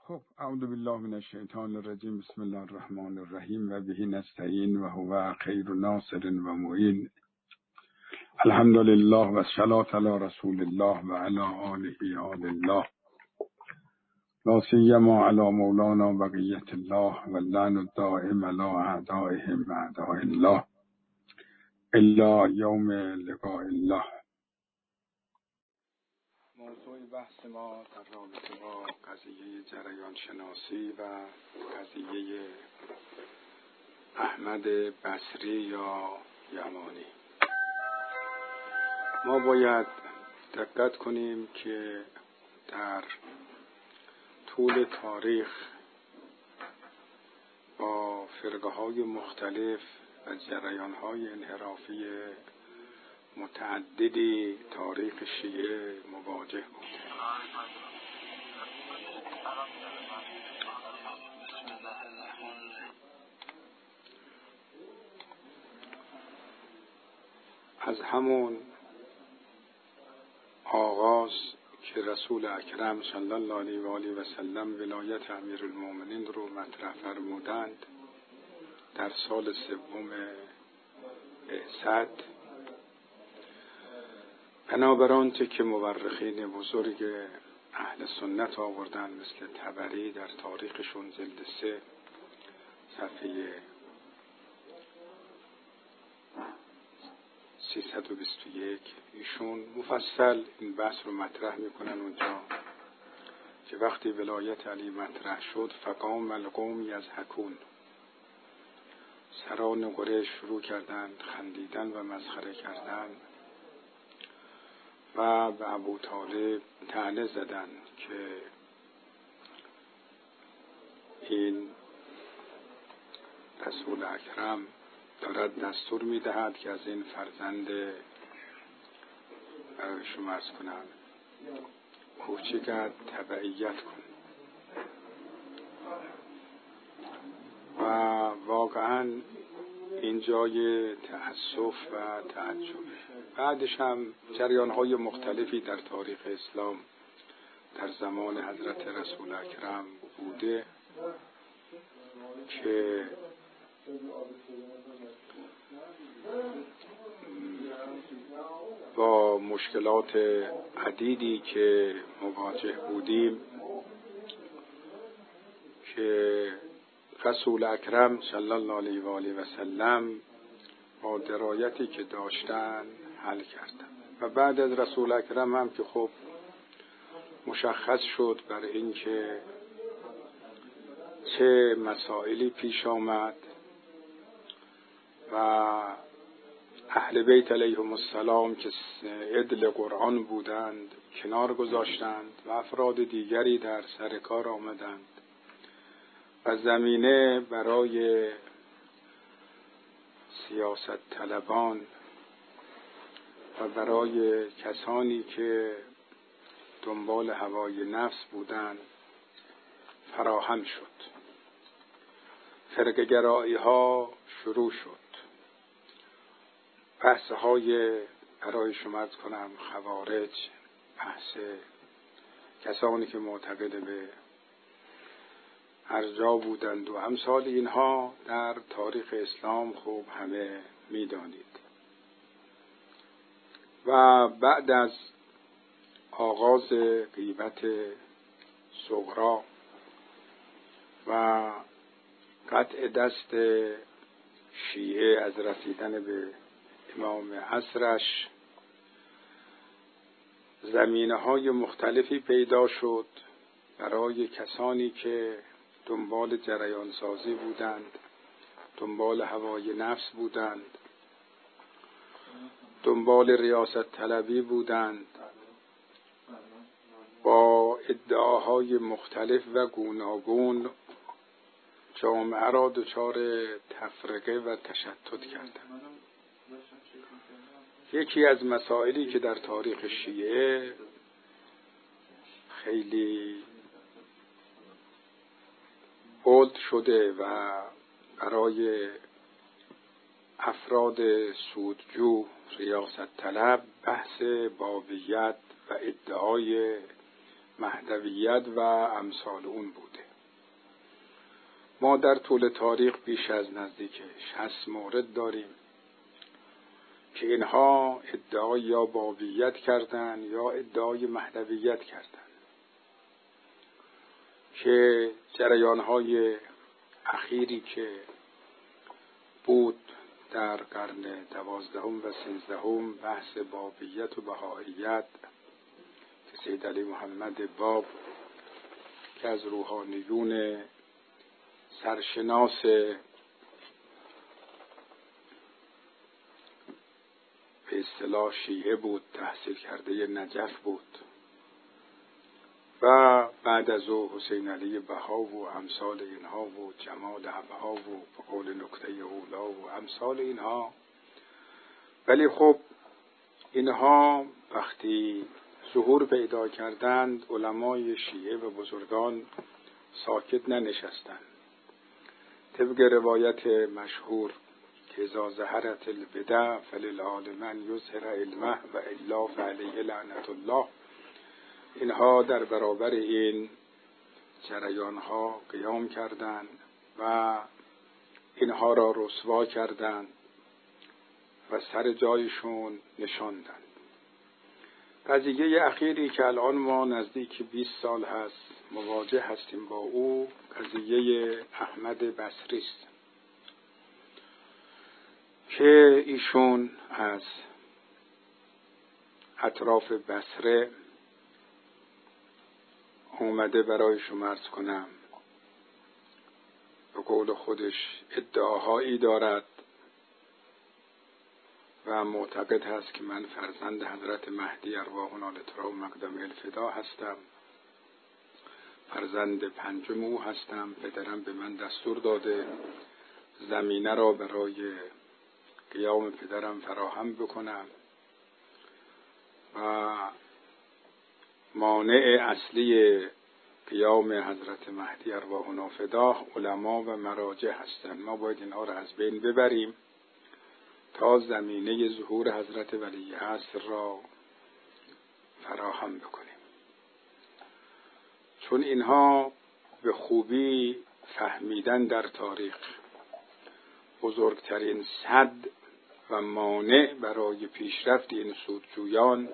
خب اعوذ بالله من الشیطان الرجیم. بسم الله الرحمن الرحیم و به نستعین و هو خیر ناصر و معین. الحمد لله و الصلاة علی رسول الله و علی آله آل الله لا سیما علی مولانا بقیة الله و اللعن الدائم علی اعدائهم اعداء الله الا یوم لقاء الله. موضوع بحث ما در رابطه با قضیه جریان شناسی و قضیه احمد بصری یا یمانی. ما باید دقت کنیم که در طول تاریخ با فرقه های مختلف و جریان های انحرافی متعددی تاریخ شیعه مواجه بود. از همون آغاز که رسول اکرم صلی الله علیه و آله و سلم ولایت امیرالمومنین رو مطرح فرمودند در سال سوم بعثت، بنابر آنچه که مورخین بزرگ اهل سنت آوردن مثل طبری در تاریخشون جلد 3 صفحه 321 ایشون مفصل این بحث رو مطرح میکنن اونجا که وقتی ولایت علی مطرح شد فقام القوم یضحکون، سران قریش شروع کردند خندیدن و مسخره کردن و به ابو طالب طعنه زدن که این رسول اکرم دارد دستور میدهد که از این فرزند برای شما عرض کنم کوچکت تبعیت کن. و واقعا این جای تأسف و تعجبه. بعدش هم جریان‌های مختلفی در تاریخ اسلام در زمان حضرت رسول اکرم بوده که با مشکلات عدیدی که مواجه بودیم که رسول اکرم صلی الله علیه و آله و سلم با درایتی که داشتن حل کردن. و بعد از رسول اکرم هم که خب مشخص شد بر این که چه مسائلی پیش آمد و اهل بیت علیهم السلام که عدل قرآن بودند کنار گذاشتند و افراد دیگری در سر کار آمدند و زمینه برای سیاست طلبان و برای کسانی که دنبال هوای نفس بودند فراهم شد. فرقه گرایی ها شروع شد. بحث های برای شما عرض کنم خوارج، بحث کسانی که معتقد به ارجاء بودند و امثال اینها در تاریخ اسلام خوب همه میدانید. و بعد از آغاز غیبت صغرا و قطع دست شیعه از رسیدن به امام عصرش زمینه‌های مختلفی پیدا شد برای کسانی که دنبال جریان سازی بودند، دنبال هوای نفس بودند، دنبال ریاست طلبی بودند، با ادعاهای مختلف و گوناگون جامعه را دچار تفرقه و تشتت کردند. یکی از مسائلی که در تاریخ شیعه خیلی بولد شده و برای افراد سودجو ریاست طلب بحث بابیت و ادعای مهدویت و امثال اون بوده. ما در طول تاریخ بیش از نزدیک 60 مورد داریم که اینها ادعای یا بابیت کردند یا ادعای مهدویت کردند که جریانهای اخیری که بود در قرن 12 و 13 بحث بابیت و بهائیت که سید علی محمد باب که از روحانیون سرشناس به اصطلاح شیعه بود، تحصیل کرده نجف بود و بعد از او حسین علی بها و امثال اینها و جمال ابها و به قول نکته اولا و امثال اینها. ولی خب اینها وقتی ظهور پیدا کردند علمای شیعه و بزرگان ساکت ننشستند. طبق روایت مشهور که اذا ظهرت البدع فللعالم یظهر علمه و الا فعلیه لعنت الله، اینها در برابر این جریانها قیام کردند و اینها را رسوا کردند و سر جایشون نشاندند. قضیه اخیری که الان ما نزدیک 20 سال هست مواجه هستیم با او، قضیه احمد بصری است که ایشون از اطراف بصره اومده برای شما عرض کنم. به قول خودش ادعاهایی دارد و معتقد هست که من فرزند حضرت مهدی ارواحنا لترا و مقدم الفدا هستم، فرزند پنجم او هستم، پدرم به من دستور داده زمینه را برای قیام پدرم فراهم بکنم و مانع اصلی قیام حضرت مهدی ارواحنا فدا علما و مراجع هستند. ما باید اینها را از بین ببریم تا زمینه ظهور حضرت ولی عصر را فراهم بکنیم، چون اینها به خوبی فهمیدن در تاریخ بزرگترین سد و مانع برای پیشرفت این سودجویان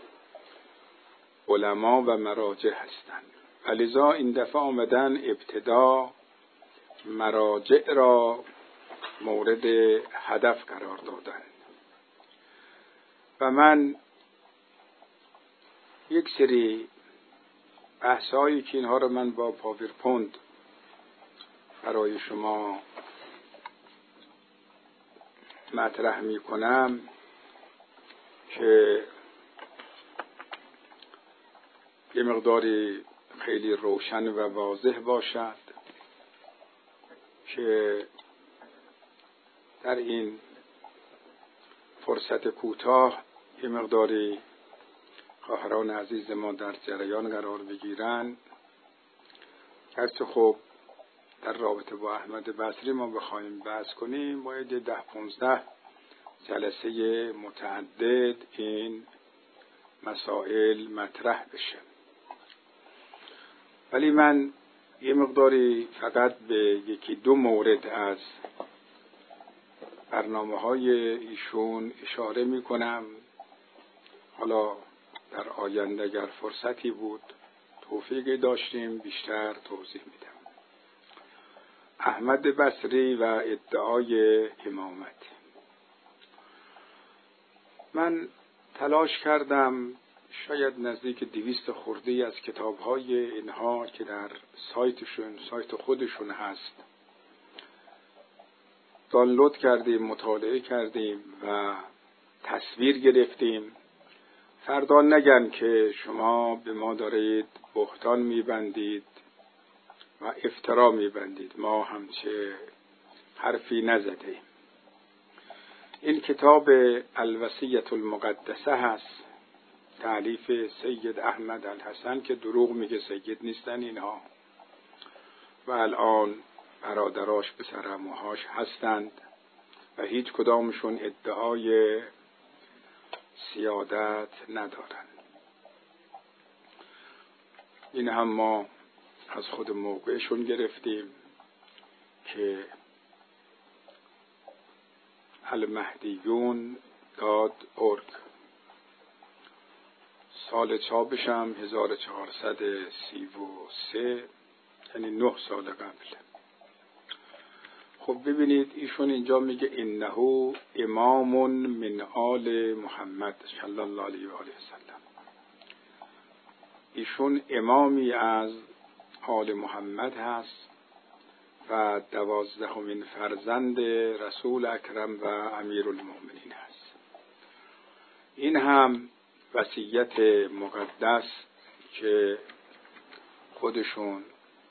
علما و مراجع هستند. ولذا این دفعه آمدن ابتدا مراجع را مورد هدف قرار دادن و من یک سری بحثایی که اینها را من با پاورپوینت برای شما مطرح می کنم که یه مقداری خیلی روشن و واضح باشد که در این فرصت کوتاه یه مقداری خواهران عزیز ما در جریان قرار بگیرن. گرچه خب در رابطه با احمد بصری ما بخوایم بحث کنیم باید 10-15 جلسه متعدد این مسائل مطرح بشه، ولی من یه مقداری فقط به 1-2 مورد از برنامه‌های ایشون اشاره می‌کنم. حالا در آینده اگر فرصتی بود توفیقی داشتیم بیشتر توضیح میدم. احمد بصری و ادعای امامت. من تلاش کردم شاید نزدیک 200 خرده‌ای از کتاب‌های اینها که در سایت خودشون هست دانلود کردیم، مطالعه کردیم و تصویر گرفتیم. فردا نگن که شما به ما دارید بهتان میبندید و افترا میبندید، ما همچه حرفی نزدیم. این کتاب الوصیة المقدسه هست، تألیف سید احمد الحسن که دروغ میگه سید نیستن اینها و الان برادراش پسرعموهاش هستند و هیچ کدامشون ادعای سیادت ندارند. این هم ما از خود موقعشون گرفتیم که المهدیون.org سال چاپش هم 1433، یعنی 9 سال قبل. خب ببینید ایشون اینجا میگه انه امام من آل محمد صلی الله علیه و آله وسلم. ایشون امامی از آل محمد هست و 12مین فرزند رسول اکرم و امیرالمؤمنین هست. این هم وصیت مقدس که خودشون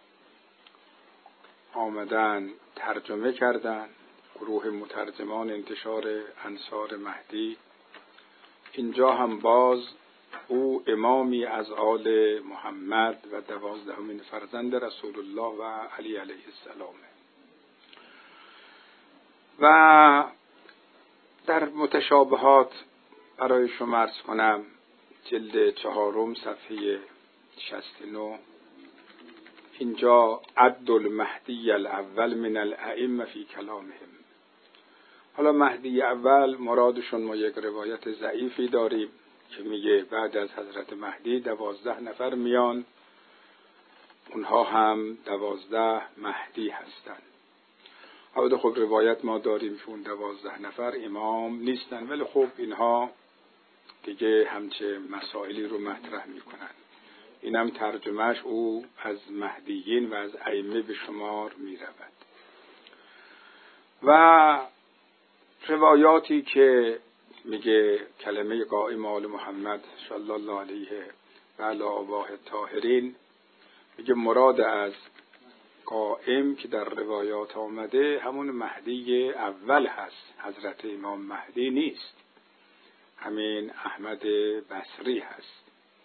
آمدن ترجمه کردن، گروه مترجمان انتشار انصار مهدی. اینجا هم باز او امامی از آل محمد و 12مین فرزند رسول الله و علی علیه السلام. و در متشابهات برای شما عرض کنم، جلد 4 صفحه 69 اینجا عد المهدی الاول من الائمه فی کلامهم. حالا مهدی اول مرادشون ما یک روایت ضعیفی داریم که میگه بعد از حضرت مهدی 12 نفر میان، اونها هم 12 مهدی هستند. البته خب روایت ما داریم که اون 12 نفر امام نیستن، ولی خب اینها دیگه همچه مسائلی رو مطرح میکنن. اینم ترجمهش او از مهدیین و از ائمه به شمار میرود. و روایاتی که میگه کلمه قائم آل محمد صلی الله علیه و علی آبائه الطاهرین، میگه مراد از قائم که در روایات آمده همون مهدی اول هست، حضرت امام مهدی نیست، همین احمد بصری هست.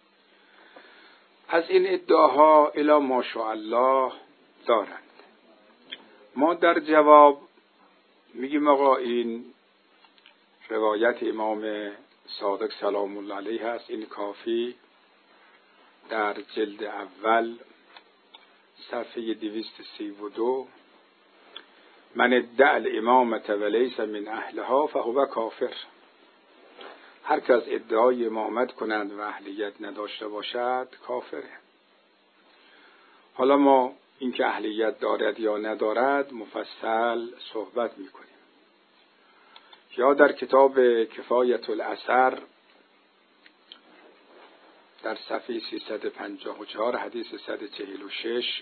از این ادعاها الی ماشاءالله دارند. ما در جواب میگیم آقا این روایت امام صادق سلام الله علیه هست، این کافی در جلد اول صفحه 232 من ادعا الامامة ولیس من اهلها فهو کافر. هر کس ادعای امامت کنند و اهلیت نداشته باشد کافره. حالا ما اینکه اهلیت دارد یا ندارد مفصل صحبت میکنیم. یا در کتاب کفایت الاثر در صفحه 354 حدیث 146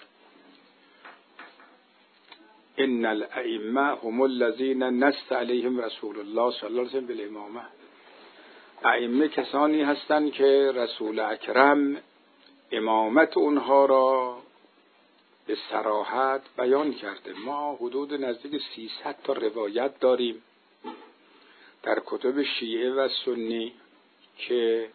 ان الائمه هم الذین نص علیهم رسول الله صلی الله علیه و سلم بالامامه. ائمه کسانی هستند که رسول اکرم امامت اونها را به صراحت بیان کرده. ما حدود نزدیک 300 تا روایت داریم در کتب شیعه و سنی که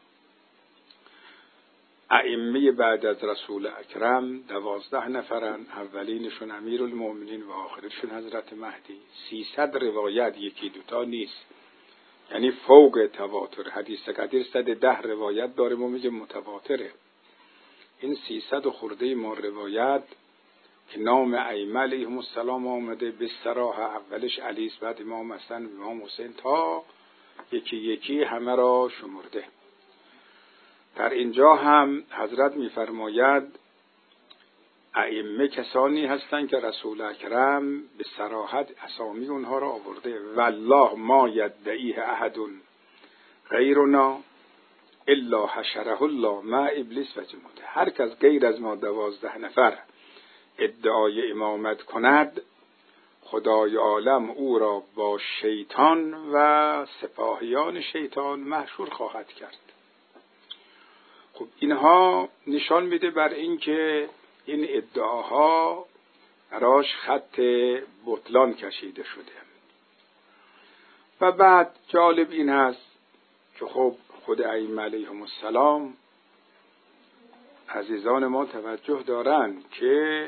ائمه بعد از رسول اکرم 12 نفرن، اولینشون امیرالمؤمنین و آخرشون حضرت مهدی. 300 روایت، یکی دوتا نیست، یعنی فوق تواتر. حدیث قدیر 110 روایت داره، ما میگه متواتره. این 300 خورده ما روایت که نام ائمه علیهم السلام آمده به صراحه، اولش علی است، بعد امام حسن، امام حسین، تا یکی یکی همه را شمرده. در اینجا هم حضرت میفرماید ائمه کسانی هستند که رسول اکرم به صراحت اسامی اونها را آورده. والله ما یدعیه احد غیرنا الا حشره الله مع ابلیس و جنوده. هر کس غیر از ما 12 نفر ادعای امامت کند، خدای عالم او را با شیطان و سپاهیان شیطان محشور خواهد کرد. خب اینها نشان میده بر این که این ادعاها براش خط بطلان کشیده شده. و بعد جالب این هست که خب خود ائمه علیهم السلام عزیزان ما توجه دارند که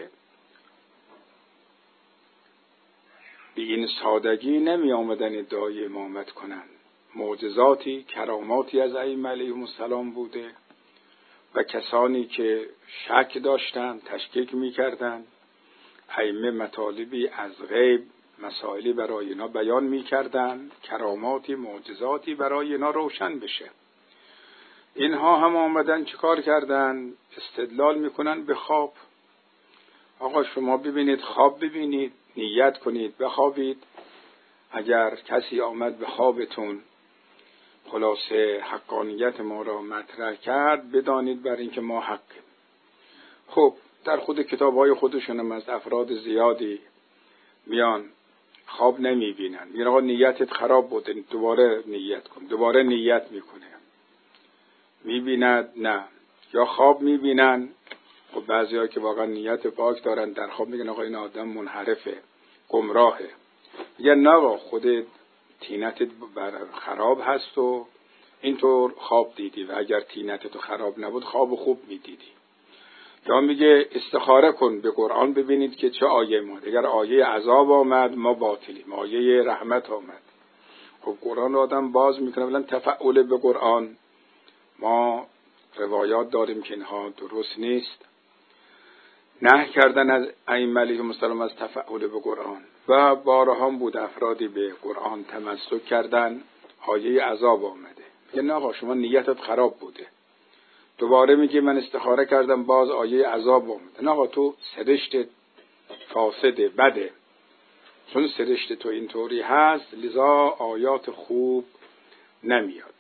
به این سادگی نمی آمدن ادعای امامت کنند. معجزاتی، کراماتی از ائمه علیهم السلام بوده و کسانی که شک داشتند، تشکیک می‌کردند، ائمه مطالبی از غیب، مسائلی برای اینا بیان می‌کردن، کراماتی، معجزاتی برای اینا روشن بشه. اینها هم آمدن چیکار کردن؟ استدلال میکنن به خواب. آقا شما ببینید، خواب ببینید، نیت کنید بخوابید. اگر کسی آمد به خوابتون خلاصه حقانیت ما را مطرح کرد، بدانید بر اینکه ما حقیم. خب در خود کتاب‌های خودشون از افراد زیادی میان خواب نمیبینن، میگن آقا نیتت خراب بوده، دوباره نیت کن. دوباره نیت میکنه، میبیند نه، یا خواب میبینن. خب بعضی‌ها که واقعا نیت پاک دارن در خواب میگن آقا این آدم منحرفه، گمراهه. میگن نه آقا خودت تینتت خراب هست و اینطور خواب دیدی، و اگر تینتت خراب نبود خواب خوب میدیدی. یا میگه استخاره کن به قرآن ببینید که چه آیه اومد. اگر آیه عذاب آمد ما باطلیم، آیه رحمت آمد. خب قرآن رو آدم باز میکنه، بلن تفعول به قرآن. ما روایات داریم که اینها درست نیست، نهی کردن از ائمه علیهم السلام از تفعول به قرآن. و بارها بود افرادی به قرآن تمسک کردن، آیه عذاب آمده، میگه نه آقا شما نیتت خراب بوده. دوباره میگه من استخاره کردم باز آیه عذاب آمده، نه آقا تو سرشت فاسده، بده، چون سرشت تو اینطوری هست لذا آیات خوب نمیاد.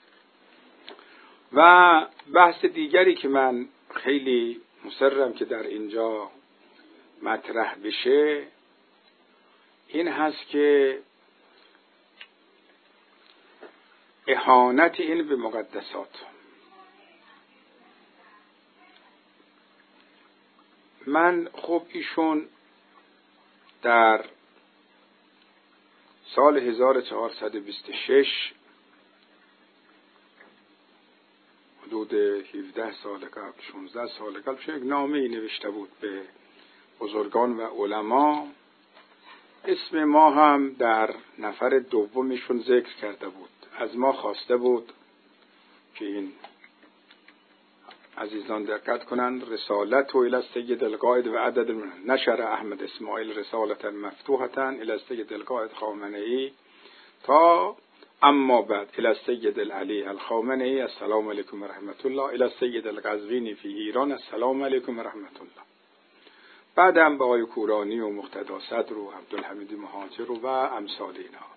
و بحث دیگری که من خیلی مصرم که در اینجا مطرح بشه این هست که اهانت این به مقدسات. من خب ایشون در سال 1426 حدود 17 سال قبل، 16 سال قبل، یک نامه‌ای نوشته بود به بزرگان و علما. اسم ما هم در نفر دومشون ذکر کرده بود. از ما خواسته بود که این عزیزان دقت کنند. رسالت و الی سید القائد و عدد من نشر احمد اسماعیل رسالتا مفتوحتا الی سید القائد خامنه‌ای تا اما بعد الی سید العلی الخامنه‌ای السلام علیکم و رحمت الله الی سید القزوینی فی ایران السلام علیکم و رحمت الله. بعدم به آقای کورانی و مقتدا صدر و عبدالحمید مهاجر و امثال اینا.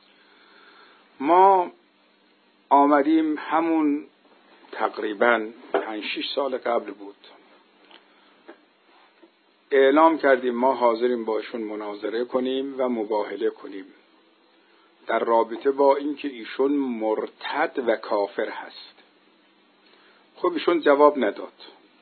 ما آمدیم همون تقریباً 5-6 سال قبل بود، اعلام کردیم ما حاضریم باشون مناظره کنیم و مباهله کنیم در رابطه با اینکه ایشون مرتد و کافر هست. خب ایشون جواب نداد.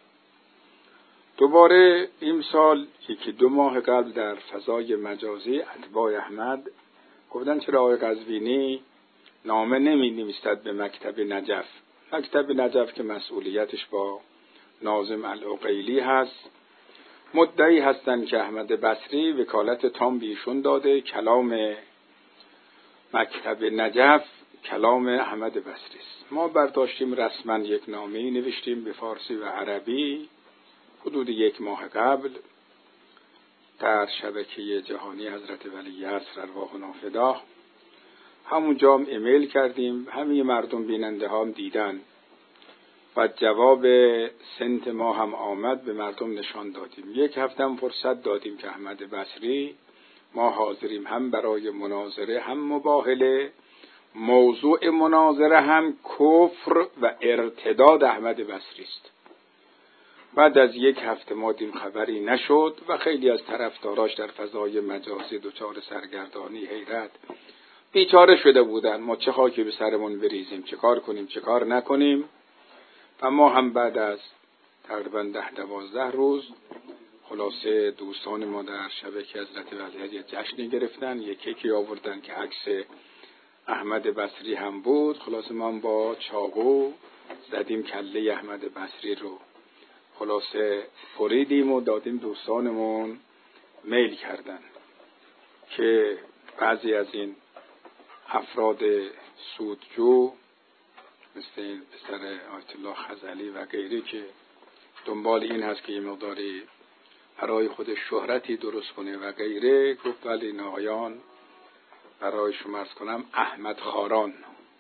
دوباره این سال 1-2 ماه قبل در فضای مجازی اتباع احمد گفتن چرا آقای قزوینی نامه نمی نویسد به مکتب نجف. مکتب نجف که مسئولیتش با ناظم العقیلی هست، مدعی هستند که احمد بصری وکالت تام بیشون داده، کلام مکتب نجف کلام احمد بصری است. ما برداشتیم رسما یک نامه‌ای نوشتیم به فارسی و عربی حدود 1 ماه قبل در شبکه جهانی حضرت ولی عصر ارواحنا فداه. همونجا هم ایمیل کردیم، همه مردم بیننده ها هم دیدن و جواب سنت ما هم آمد، به مردم نشان دادیم. 1 هفته هم فرصت دادیم که احمد بصری ما حاضریم هم برای مناظره هم مباهله. موضوع مناظره هم کفر و ارتداد احمد بصری است. بعد از 1 هفته ما دیم خبری نشد و خیلی از طرفداراش در فضای مجازی دچار سرگردانی، حیرت، بیچاره شده بودن. ما چه خاکی به سرمون بریزیم، چه کار کنیم، چه کار نکنیم. و ما هم بعد از تقریبا 10-12 روز خلاصه دوستان ما در شبکه حضرت ولی یه جشنی گرفتن، یک کیکی آوردن که عکس احمد بصری هم بود. خلاصه ما هم با چاقو زدیم کله احمد بصری رو، خلاصه بریدیم و دادیم دوستانمون. میل کردن که بعضی از این افراد سودجو مثل این پسر آیت الله خزعلی و غیری که دنبال این هست که یه مقداری برای خودش شهرتی درست کنه و غیره. گفت ولی این آقایان برای شما عرض کنم احمد خاران.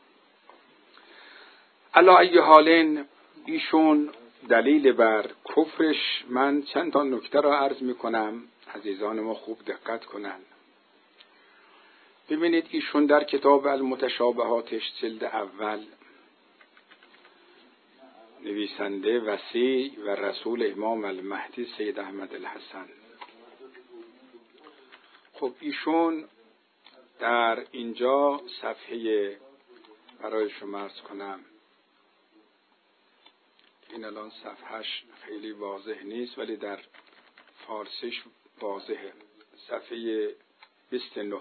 علی ای حالین ایشون دلیل بر کفرش، من چند تا نکته را عرض میکنم، عزیزان ما خوب دقت کنن. ببینید ایشون در کتاب المتشابهاتش جلد اول نویسنده وسیع و رسول امام المهدی سید احمد الحسن. خب ایشون در اینجا صفحه برای شما عرض کنم، این الان صفحهش خیلی واضح نیست ولی در فارسیش واضحه، صفحه 29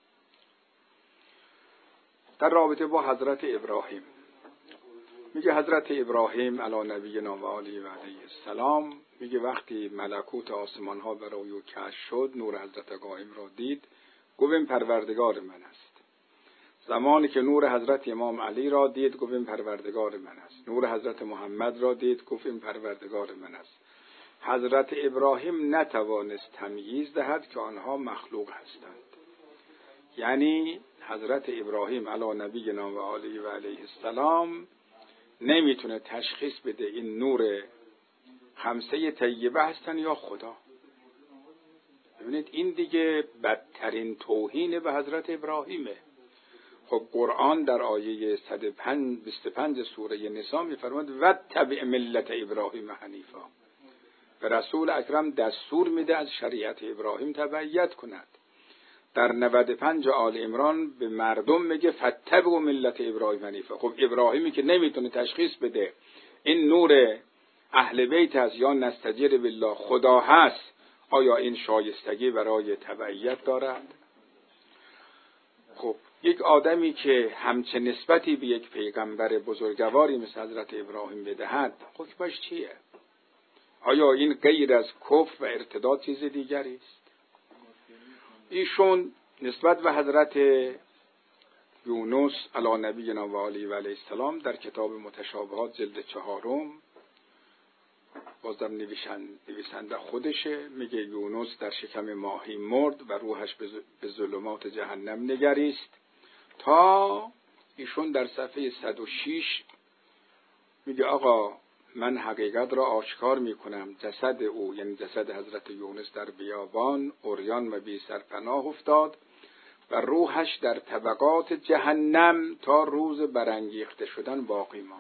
در رابطه با حضرت ابراهیم میگه حضرت ابراهیم علی نبینا و آله و علیه السلام میگه وقتی ملکوت آسمان ها برای او کشف شد، نور حضرت قائم را دید، گفت این پروردگار من است. زمانی که نور حضرت امام علی را دید گفت این پروردگار من است. نور حضرت محمد را دید گفت این پروردگار من است. حضرت ابراهیم نتوانست تمییز دهد که آنها مخلوق هستند. یعنی حضرت ابراهیم علی نبینا و آله و علیه السلام نمیتونه تشخیص بده این نور خمسه طیبه هستن یا خدا. ببینید این دیگه بدترین توهین به حضرت ابراهیمه. خب قرآن در آیه 125 سوره نساء میفرماد واتبع ملت ابراهیم حنیفا. و رسول اکرم دستور میده از شریعت ابراهیم تبعیت کند. در 95 آل عمران به مردم میگه فاتبعوا ملت ابراهیم حنیفا. خب ابراهیمی که نمیتونه تشخیص بده این نور اهل بیت است یا نستجیر بالله خدا هست، آیا این شایستگی برای تبعیت دارد؟ خب یک آدمی که همچه نسبتی به یک پیغمبر بزرگواری مثل حضرت ابراهیم بدهد حکمش چیه؟ آیا این غیر از کفر و ارتداد چیز دیگری است؟ ایشون نسبت به حضرت یونس علی نبینا و آله و علیه السلام در کتاب متشابهات جلد 4 بازم نویسنده خودشه، میگه یونس در شکم ماهی مرد و روحش به ظلمات جهنم نگریست، تا ایشون در صفحه 106 میگه آقا من حقیقت را آشکار میکنم، جسد او یعنی جسد حضرت یونس در بیابان عریان و بی سرپناه افتاد و روحش در طبقات جهنم تا روز برانگیخته شدن باقی ماند.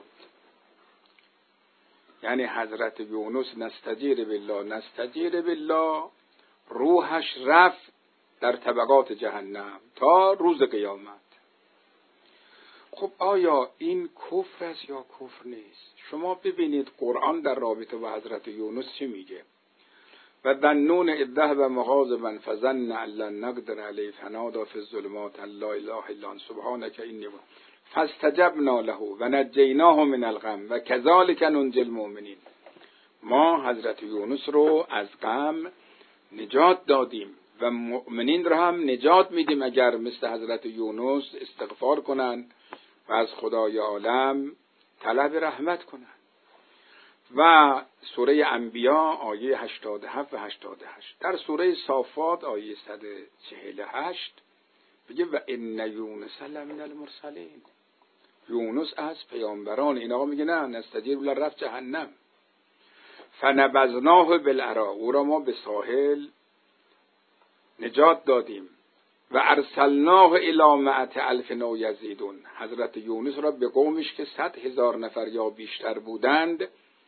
یعنی حضرت یونس نستجیر بالله روحش رفت در طبقات جهنم تا روز قیامت. خب آیا این کفر است یا کفر نیست؟ شما ببینید قرآن در رابطه با حضرت یونس چی میگه؟ و ذنون اذ ذهب مغاضبا فظن ان لن نقدر علیه فنادی فی الظلمات ان لا اله الا انت سبحانک انی فاستجبنا له و نجیناه من الغم و کذالک ننجی المؤمنین. ما حضرت یونس رو از غم نجات دادیم و مؤمنین رو هم نجات میدیم اگر مثل حضرت یونس استغفار کنن و از خدای عالم طلب رحمت کنن. و سوره انبیا آیه 87 و 88. در سوره صافات آیه 148 میگه و ان یونس لمن المرسلین. یونس از پیامبران. این آقا میگه نه نستجیر بالله رفت جهنم. فنبذناه بالعراء. او را ما به ساحل نجات دادیم. و ارسلناه الی 100,000 او یزیدون. حضرت یونس را به قومش که 100,000 نفر یا بیشتر بودند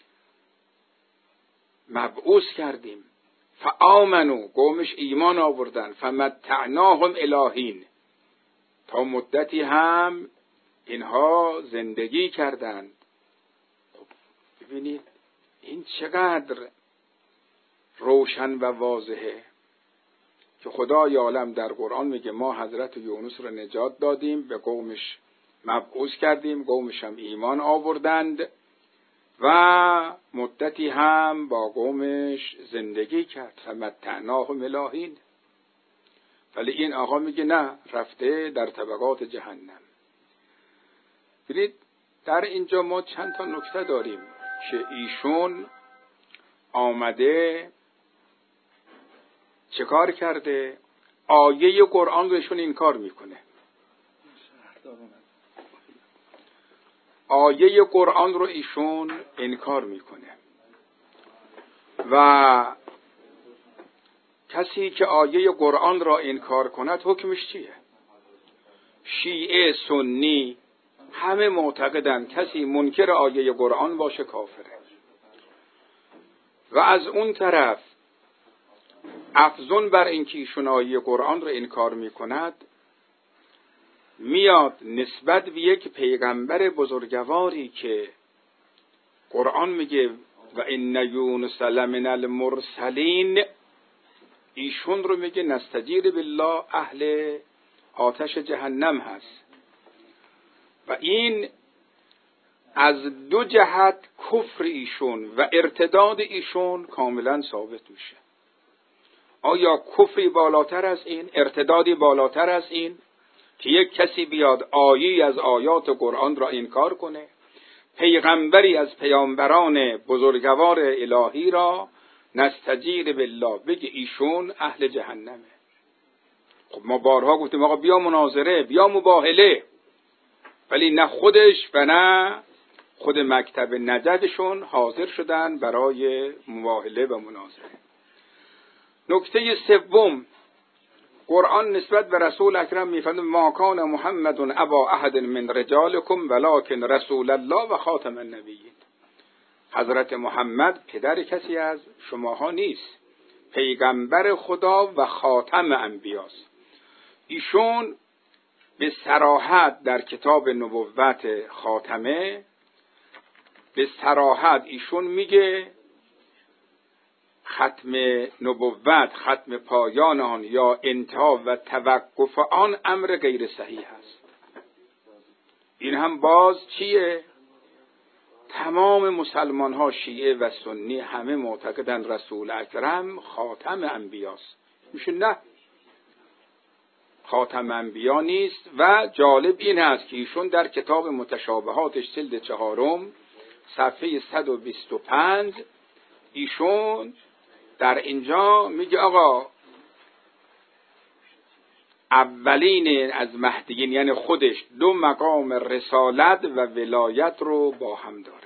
مبعوث کردیم. فآمنوا. قومش ایمان آوردن. فمتعناهم الهین. تا مدتی هم اینها زندگی کردند. خب ببینید این چقدر روشن و واضحه که خدای عالم در قرآن میگه ما حضرت یونس را نجات دادیم، به قومش مبعوث کردیم، قومش هم ایمان آوردند و مدتی هم با قومش زندگی کرد. فمتعناهم الهین. ولی این آقا میگه نه رفته در طبقات جهنم. ببینید در اینجا ما چند تا نکته داریم که ایشون آمده چه کار کرده؟ آیه قرآن رو ایشون انکار میکنه. آیه قرآن رو ایشون انکار میکنه و کسی که آیه قرآن را انکار کند حکمش چیه؟ شیعه، سنی همه معتقدن کسی منکر آیه قرآن باشه کافره. و از اون طرف افزون بر اینکه ایشون آیه قرآن را انکار میکند، میاد نسبت به یک پیغمبر بزرگواری که قرآن میگه و ان یونس لمن المرسلین، ایشون رو میگه نستجیر بالله اهل آتش جهنم هست. و این از دو جهت کفر ایشون و ارتداد ایشون کاملا ثابت میشه. آیا کفری بالاتر از این، ارتدادی بالاتر از این که یک کسی بیاد آیه‌ای از آیات قرآن را انکار کنه، پیغمبری از پیامبران بزرگوار الهی را نستجیر بالله بگه ایشون اهل جهنمه؟ خب ما بارها گفتیم آقا بیا مناظره، بیا مباهله، ولی نه خودش و نه خود مکتب نجدشون حاضر شدن برای مباهله و مناظره. نکته سوم، قرآن نسبت به رسول اکرم میفرماید ما کان محمد ابا احد من رجالکم ولکن رسول الله و خاتم النبیین. حضرت محمد پدر کسی از شماها نیست، پیغمبر خدا و خاتم انبیاست. ایشون به صراحت در کتاب نبوت خاتمه به صراحت ایشون میگه ختم نبوت، ختم پایان آن یا انتها و توقف آن امر غیر صحیح است. این هم باز چیه؟ تمام مسلمان ها شیعه و سنی همه معتقدن رسول اکرم خاتم انبیاست. میشه نه، خاتم انبیا نیست. و جالب این هست که ایشون در کتاب متشابهاتش جلد 4 صفحه 125 ایشون در اینجا میگه آقا اولین از مهدیین یعنی خودش 2 مقام رسالت و ولایت رو با هم دارد.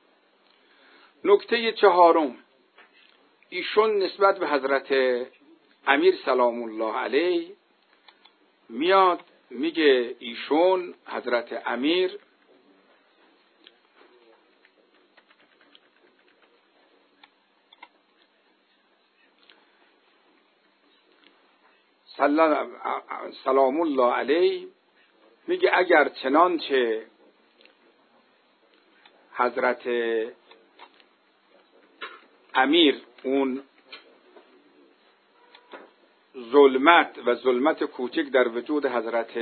نکته 4، ایشون نسبت به حضرت امیر سلام الله علیه میاد میگه ایشون حضرت امیر سلام الله علیه میگه اگر چنانچه حضرت امیر اون ظلمت کوچک در وجود حضرت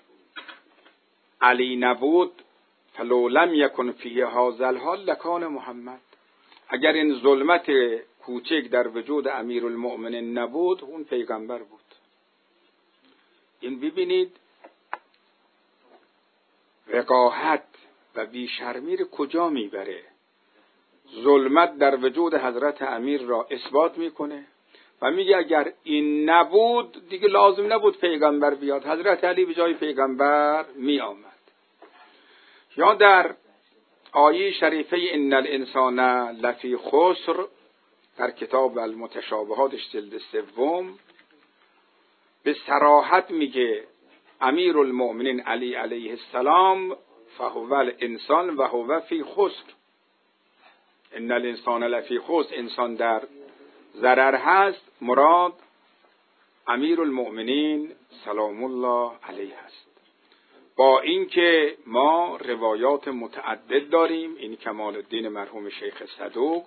علی نبود فلو لم یکن فیه هذا الحال لکان محمد، اگر این ظلمت کوچک در وجود امیرالمؤمنین نبود اون پیغمبر بود. این ببینید وقاحت و بیشرمی رو کجا میبره. ظلمت در وجود حضرت امیر را اثبات میکنه و میگه اگر این نبود دیگه لازم نبود پیغمبر بیاد، حضرت علی به جای پیغمبر می آمد. یا در آیه شریفه ان الانسان لفی خسر در کتاب المتشابهاتش جلد 3 به صراحت میگه امیرالمؤمنین علی علیه السلام فهو الانسان و هو فی خسر. ان الانسان لفی خسر، انسان در ضرر هست، مراد امیرالمؤمنین سلام الله علیه هست. با اینکه ما روایات متعدد داریم، این کمال الدین مرحوم شیخ صدوق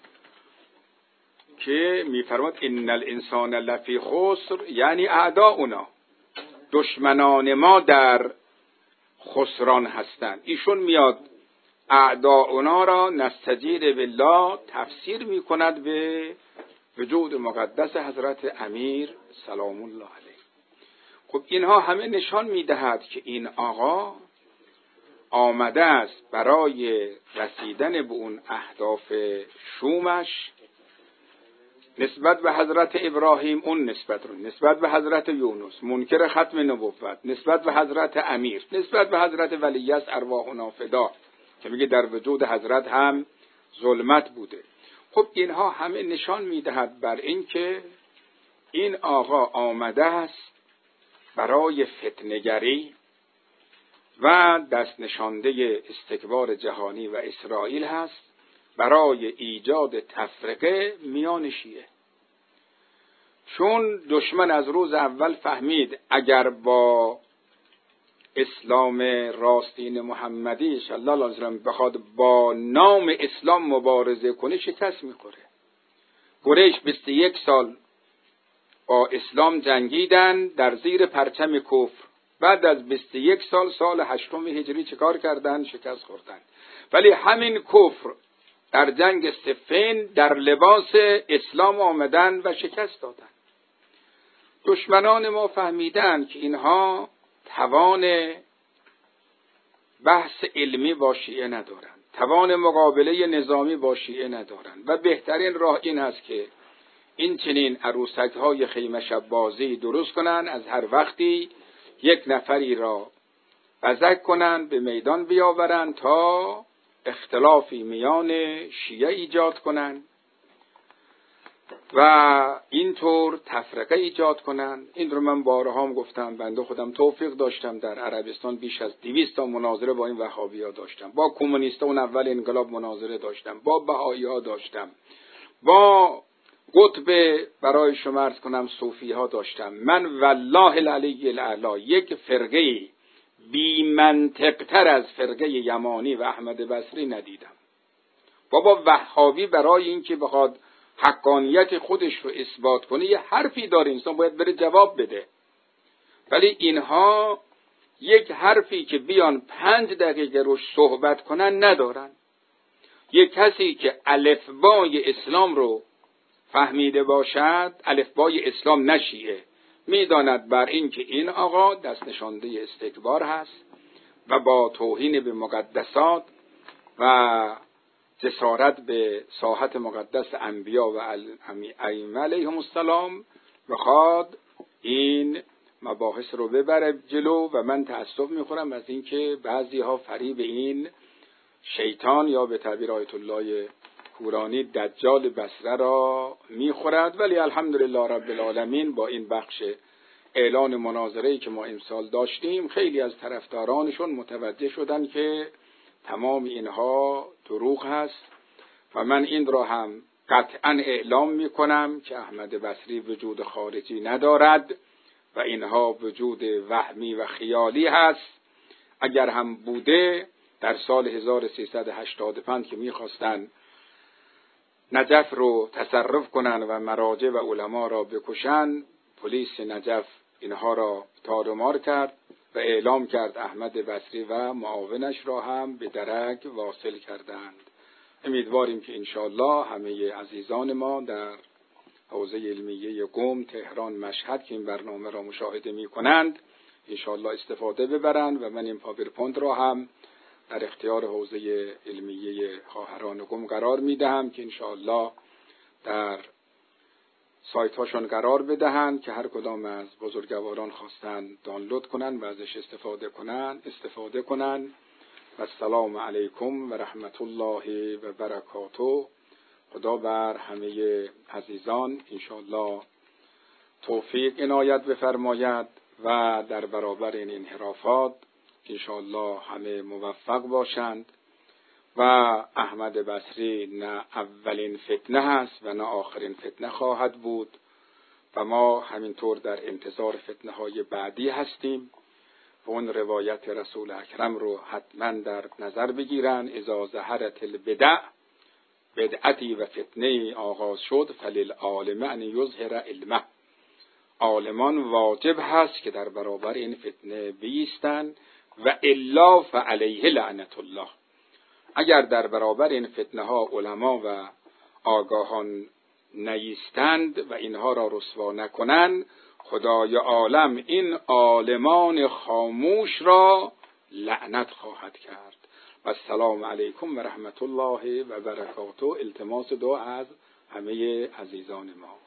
که میفرماد ان الانسان لفی خسر یعنی اعداؤنا، دشمنان ما در خسران هستند. ایشون میاد اعداؤنا را نستجیر بالله تفسیر میکند به وجود مقدس حضرت امیر سلام الله علیه. خب اینها همه نشان میدهد که این آقا آمده است برای رسیدن به اون اهداف شومش نسبت به حضرت ابراهیم اون نسبت رو، نسبت به حضرت یونس منکر ختم نبوت، نسبت به حضرت امیر، نسبت به حضرت ولیعصر ارواحنا فدا که میگه در وجود حضرت هم ظلمت بوده. خب اینها همه نشان میدهد بر این که این آقا آمده است برای فتنه‌گری و دست نشانده استکبار جهانی و اسرائیل هست، برای ایجاد تفرقه میان شیعه. چون دشمن از روز اول فهمید اگر با اسلام راستین محمدی صلی الله علیه و سلم بخواد با نام اسلام مبارزه کنه شکست میخوره. قریش 21 سال با اسلام جنگیدن در زیر پرچم کفر. بعد از 21 سال، سال 8 هجری چیکار کردن؟ شکست خوردن. ولی همین کفر در جنگ صفین در لباس اسلام آمدن و شکست دادن. دشمنان ما فهمیدن که اینها توان بحث علمی با شیعه ندارن، توان مقابله نظامی با شیعه ندارن و بهترین راه این است که این چنین عروسک‌های خیمه شب بازی درست کنن، از هر وقتی یک نفری را بزک کنن به میدان بیاورن تا اختلافی میان شیعه ایجاد کنن و اینطور تفرقه ایجاد کنن. این رو من بارها هم گفتم، بنده خودم توفیق داشتم در عربستان بیش از 200 تا مناظره با این وهابی‌ها داشتم، با کمونیست‌ها اون اول انقلاب مناظره داشتم، با بهائی‌ها داشتم، با قطب برای شما عرض کنم صوفی‌ها داشتم. من والله العلی الاعلی یک فرقه بی منطق‌تر از فرقه یمانی و احمد بصری ندیدم. بابا وهابی برای اینکه بخواد حقانیت خودش رو اثبات کنه یه حرفی داره، انسان باید بره جواب بده. ولی اینها یک حرفی که بیان 5 دقیقه روش صحبت کنن ندارن. یک کسی که الفبای اسلام رو فهمیده باشد، الفبای اسلام نشیه، میداند بر این که این آقا دست نشانده استکبار هست و با توهین به مقدسات و جسارت به ساحت مقدس انبیا و ائمه علیهم السلام بخواد این مباحث رو ببره جلو. و من تأسف میخورم از اینکه بعضی ها فریب این شیطان یا به تعبیر آیت الله کورانی دجال بصره را میخورد. ولی الحمدلله رب العالمین با این بخش اعلان مناظره‌ای که ما امسال داشتیم خیلی از طرفدارانشون متوجه شدن که تمام اینها دروغ هست و من این را هم قطعا اعلام میکنم که احمد بصری وجود خارجی ندارد و اینها وجود وهمی و خیالی هست. اگر هم بوده در سال 1385 که میخواستن نجف رو تصرف کنن و مراجع و علما را بکشن، پلیس نجف اینها را تارمار کرد و اعلام کرد احمد بصری و معاونش را هم به درک واصل کردند. امیدواریم که انشاءالله همه عزیزان ما در حوزه علمیه قم، تهران، مشهد که این برنامه را مشاهده می کنند انشاءالله استفاده ببرند و من این پاورپوینت را هم در اختیار حوزه علمیه خواهران قم قرار می دهم که انشاءالله در سایت هاشون قرار بدهند که هر کدام از بزرگواران خواستن دانلود کنن و ازش استفاده کنن. و السلام علیکم و رحمت الله و برکاته. خدا بر همه عزیزان انشاءالله توفیق عنایت بفرماید و در برابر این انحرافات انشاءالله همه موفق باشند. و احمد بصری نه اولین فتنه هست و نه آخرین فتنه خواهد بود و ما همینطور در انتظار فتنه های بعدی هستیم و اون روایت رسول اکرم رو حتما در نظر بگیرن. اذا ظهرت البدع، بدعتی و فتنه آغاز شد، فللعالم ان یظهر علمه. عالمان واجب هست که در برابر این فتنه بیستن و الا فعلیه لعنت الله. اگر در برابر این فتنه ها علما و آگاهان نیستند و اینها را رسوا نکنند، خدای عالم این عالمان خاموش را لعنت خواهد کرد. و السلام علیکم و رحمت الله و برکاته. التماس دعا از همه عزیزان ما.